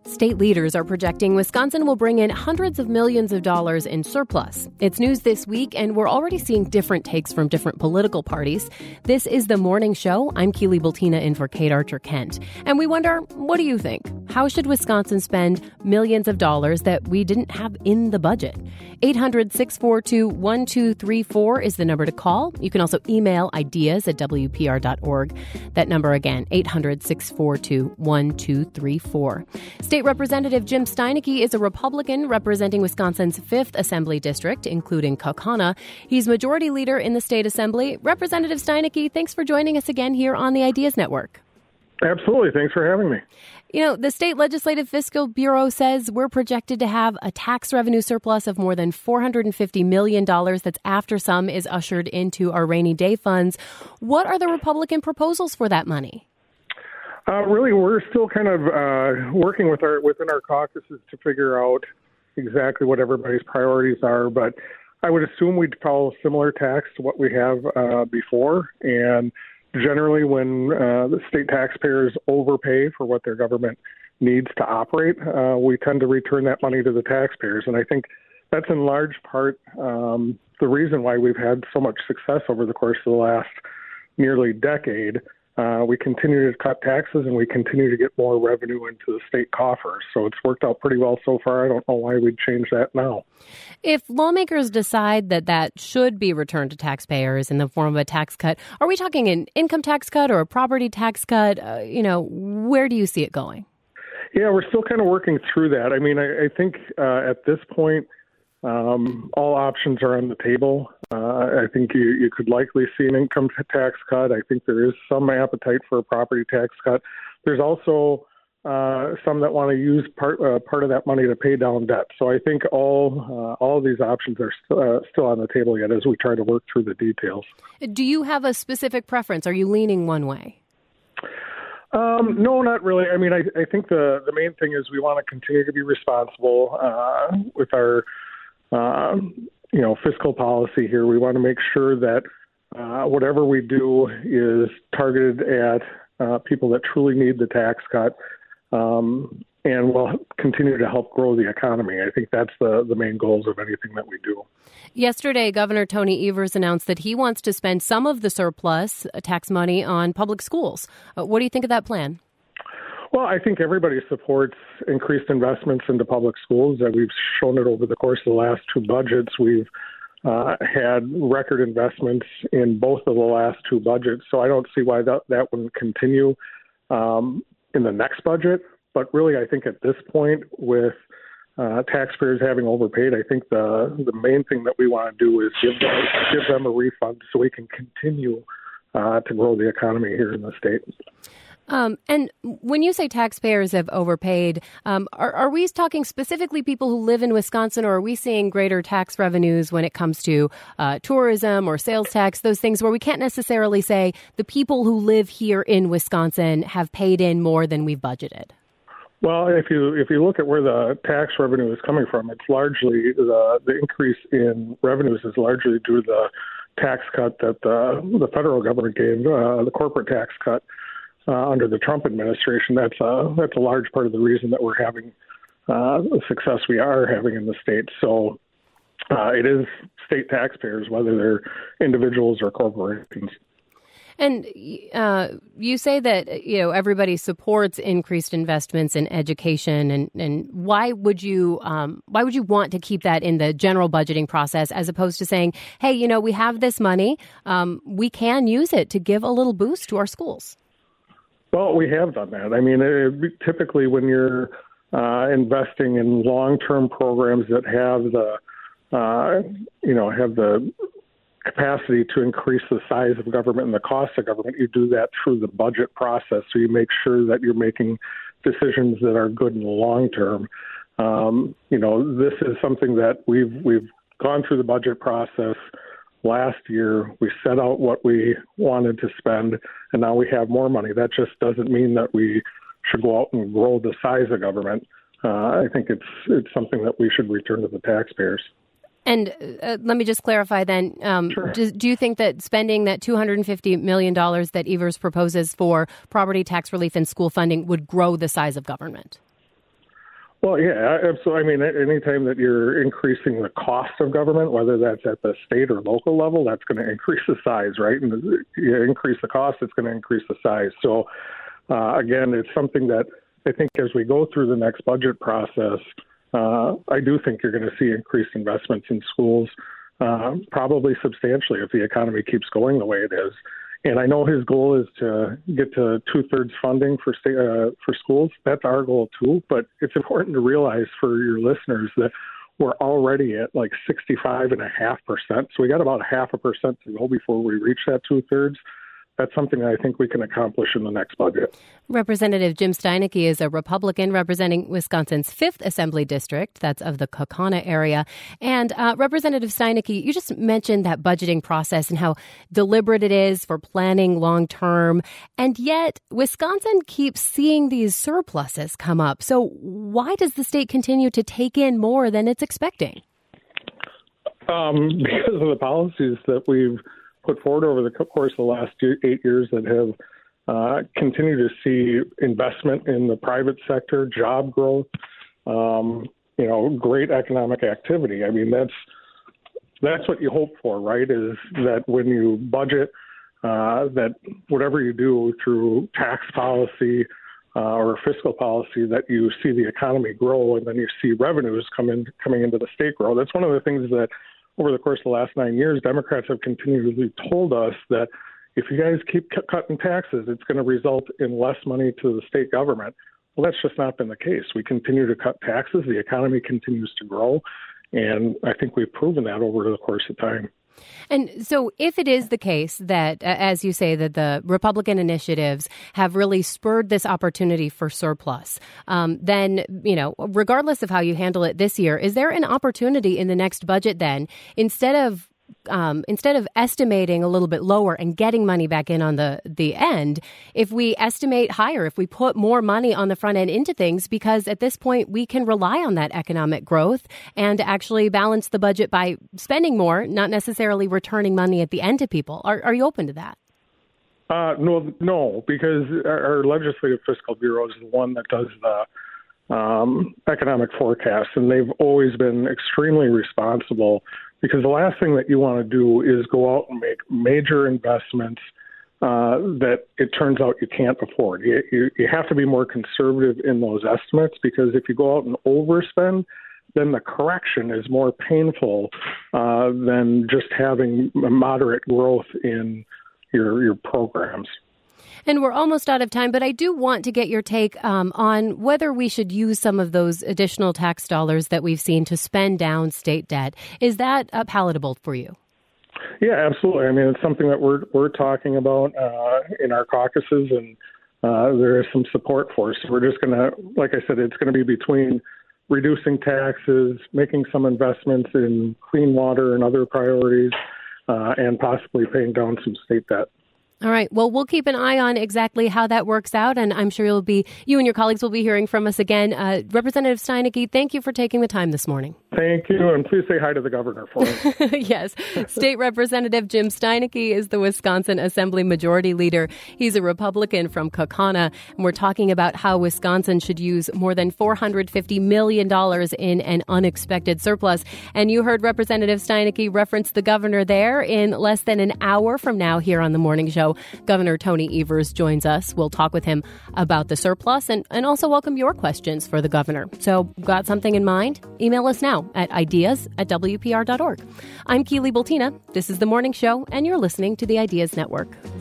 State leaders are projecting Wisconsin will bring in hundreds of millions of dollars in surplus. It's news this week, and we're already seeing different takes from different political parties. This is The Morning Show. I'm Keely Bultina in for Kate Archer-Kent. And we wonder, what do you think? How should Wisconsin spend millions of dollars that we didn't have in the budget? 800-642-1234 is the number to call. You can also email ideas@wpr.org. That number again, 800-642-1234. State Representative Jim Steineke is a Republican representing Wisconsin's 5th Assembly District, including Kaukauna. He's Majority Leader in the State Assembly. Representative Steineke, thanks for joining us again here on the Ideas Network. Absolutely. Thanks for having me. You know, the State Legislative Fiscal Bureau says we're projected to have a tax revenue surplus of more than $450 million. That's after some is ushered into our rainy day funds. What are the Republican proposals for that money? Really, we're still kind of working within our caucuses to figure out exactly what everybody's priorities are. But I would assume we'd follow similar tax to what we have before. And generally, when the state taxpayers overpay for what their government needs to operate, we tend to return that money to the taxpayers. And I think that's in large part the reason why we've had so much success over the course of the last nearly decade. We continue to cut taxes and we continue to get more revenue into the state coffers. So it's worked out pretty well so far. I don't know why we'd change that now. If lawmakers decide that should be returned to taxpayers in the form of a tax cut, are we talking an income tax cut or a property tax cut? Where do you see it going? Yeah, we're still kind of working through that. I mean, I think at this point, all options are on the table. I think you could likely see an income tax cut. I think there is some appetite for a property tax cut. There's also some that want to use part of that money to pay down debt. So I think all of these options are still on the table yet as we try to work through the details. Do you have a specific preference? Are you leaning one way? No, not really. I mean, I think the main thing is we want to continue to be responsible with our fiscal policy here. We want to make sure that whatever we do is targeted at people that truly need the tax cut, and will continue to help grow the economy. I think that's the main goals of anything that we do. Yesterday, Governor Tony Evers announced that he wants to spend some of the surplus tax money on public schools. What do you think of that plan? Well, I think everybody supports increased investments into public schools. We've shown it over the course of the last two budgets. We've had record investments in both of the last two budgets. So I don't see why that wouldn't continue in the next budget. But really, I think at this point, with taxpayers having overpaid, I think the main thing that we want to do is give them a refund so we can continue to grow the economy here in the state. And when you say taxpayers have overpaid, are we talking specifically people who live in Wisconsin, or are we seeing greater tax revenues when it comes to tourism or sales tax, those things where we can't necessarily say the people who live here in Wisconsin have paid in more than we've budgeted? Well, if you look at where the tax revenue is coming from, it's largely the increase in revenues is largely due to the tax cut that the federal government gave, the corporate tax cut. Under the Trump administration, that's a large part of the reason that we're having the success we are having in the state. So it is state taxpayers, whether they're individuals or corporations. And you say that everybody supports increased investments in education, and why would you want to keep that in the general budgeting process as opposed to saying, hey, we have this money, we can use it to give a little boost to our schools? Well, we have done that. I mean, typically when you're investing in long-term programs that have the capacity to increase the size of government and the cost of government, you do that through the budget process. So you make sure that you're making decisions that are good in the long term. This is something that we've gone through the budget process. Last year, we set out what we wanted to spend, and now we have more money. That just doesn't mean that we should go out and grow the size of government. I think it's something that we should return to the taxpayers. And let me just clarify then, Sure. Do you think that spending that $250 million that Evers proposes for property tax relief and school funding would grow the size of government? Well, yeah, absolutely. I mean, anytime that you're increasing the cost of government, whether that's at the state or local level, that's going to increase the size, right? And you increase the cost, it's going to increase the size. So, again, it's something that I think as we go through the next budget process, I do think you're going to see increased investments in schools, probably substantially if the economy keeps going the way it is. And I know his goal is to get to 2/3 funding for schools. That's our goal too. But it's important to realize for your listeners that we're already at like 65.5%. So we got about 0.5% to go before we reach that 2/3. That's something I think we can accomplish in the next budget. Representative Jim Steineke is a Republican representing Wisconsin's 5th Assembly District. That's of the Kaukauna area. And Representative Steineke, you just mentioned that budgeting process and how deliberate it is for planning long term. And yet Wisconsin keeps seeing these surpluses come up. So why does the state continue to take in more than it's expecting? Because of the policies that we've put forward over the course of the last 8 years that have continued to see investment in the private sector, job growth, great economic activity. I mean, that's what you hope for, right? Is that when you budget, that whatever you do through tax policy or fiscal policy, that you see the economy grow and then you see revenues coming into the state grow. That's one of the things that over the course of the last 9 years, Democrats have continually told us that if you guys keep cutting taxes, it's going to result in less money to the state government. Well, that's just not been the case. We continue to cut taxes. The economy continues to grow. And I think we've proven that over the course of time. And so if it is the case that, as you say, that the Republican initiatives have really spurred this opportunity for surplus, then, regardless of how you handle it this year, is there an opportunity in the next budget then, instead of estimating a little bit lower and getting money back in on the end, if we estimate higher, if we put more money on the front end into things, because at this point we can rely on that economic growth and actually balance the budget by spending more, not necessarily returning money at the end to people. Are you open to that? No, because our Legislative Fiscal Bureau is the one that does the economic forecast, and they've always been extremely responsible. Because the last thing that you want to do is go out and make major investments that it turns out you can't afford. You have to be more conservative in those estimates, because if you go out and overspend, then the correction is more painful than just having a moderate growth in your programs. And we're almost out of time, but I do want to get your take on whether we should use some of those additional tax dollars that we've seen to spend down state debt. Is that palatable for you? Yeah, absolutely. I mean, it's something that we're talking about in our caucuses, and there is some support for. So we're just going to, like I said, it's going to be between reducing taxes, making some investments in clean water and other priorities, and possibly paying down some state debt. All right. Well, we'll keep an eye on exactly how that works out, and I'm sure you and your colleagues will be hearing from us again. Representative Steineke, thank you for taking the time this morning. Thank you, and please say hi to the governor for me. Yes. State Representative Jim Steineke is the Wisconsin Assembly Majority Leader. He's a Republican from Kaukauna, and we're talking about how Wisconsin should use more than $450 million in an unexpected surplus. And you heard Representative Steineke reference the governor there. In less than an hour from now here on The Morning Show, Governor Tony Evers joins us. We'll talk with him about the surplus and also welcome your questions for the governor. So, got something in mind? Email us now at ideas@wpr.org. I'm Keely Bultina. This is The Morning Show, and you're listening to the Ideas Network.